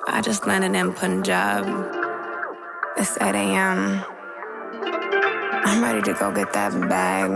I just landed in Punjab. It's 8 a.m. I'm ready to go get that bag.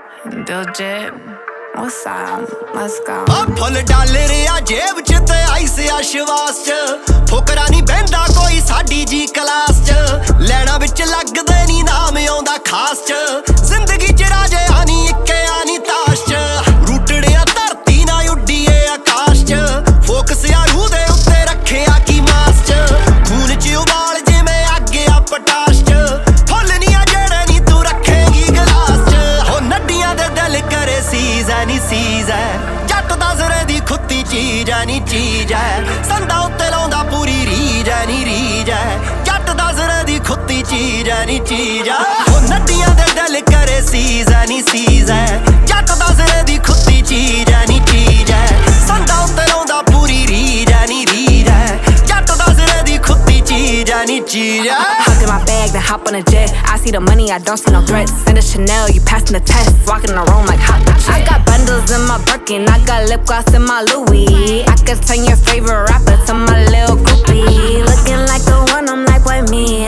Diljit, what's up? Let's go. Full dollar आ जेब च ते ice आश्वास च फुकरा नहीं बहंदा कोई साडी जी class च लैना विच लगदे नी नाम आउंदा खास च जिंदगी च राजे आनी इक्के आनी ताश च रूटड़िया धरती ना उड्डीए आकाश च फोकस आ रूह दे उत्ते रखिया की मास च खून च उबाल जिवें अग आ पटाश च फुल नी आ जेड़े नी तू रखेगी गिलास च हो नड्डियां दे दिल करे सीज़ है नी सीज़ है जट दा ज़रे दी खुत्ती चीज़ है नी चीज़ है संदा उत्ते लाउंदा पूरी रीज है नी रीज है जट दा ज़रे दी खुत्ती चीज़ है नी चीज़ है हो नड्डियां दे दिल करे सीज़ है नी सीज़ है जट दा ज़रे दी खुत्ती चीज़ है नी चीज़ है संदा उत्ते लाउंदा पूरी रीज है नी रीज है जट दा ज़रे दी खुत्ती चीज़ है नी चीज़ है Hop in my bag, then hop on a jet. I see the money, I don't see no threats. Send a Chanel, you passing the test. Walking in the room like hot shit. I got bundles in my Birkin, I got lip gloss in my Louis. I could turn your favorite rapper to my little groupie. Looking like the one, I'm like, boy,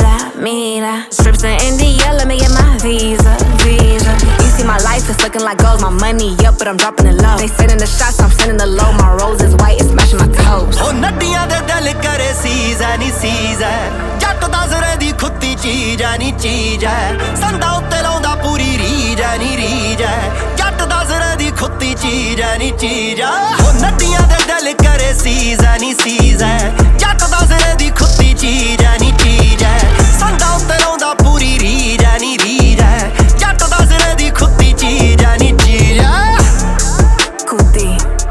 mira. Strips in India, let me get my visa. You see my life, it's looking like gold. My money up, but I'm dropping it low. They sending the shots, I'm sending the low. My rose is white, it's matching my toes. हो नड्डियां दे दिल करे seize है नी seize है जट दा ज़रे दी खुत्ती चीज़ है नी चीज़ है संदा उत्ते लाउंदा पूरी रीज है नी रीज है जट दा ज़रे दी खुत्ती चीज़ है नी चीज़ है हो नड्डियां दे दिल करे सीज़ है नी सीज़ है जट दा ज़रे दी खुत्ती चीज़ है नी चीज़ है संदा उत्ते लाउंदा पूरी रीज है नी रीज है जट दा ज़रे दी खुत्ती चीज़ है नी चीज़ है Kuti,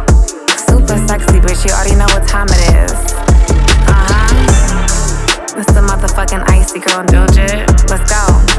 super sexy, bitch. You already know what time it is. It's the motherfucking icy girl, Diljit. Let's go.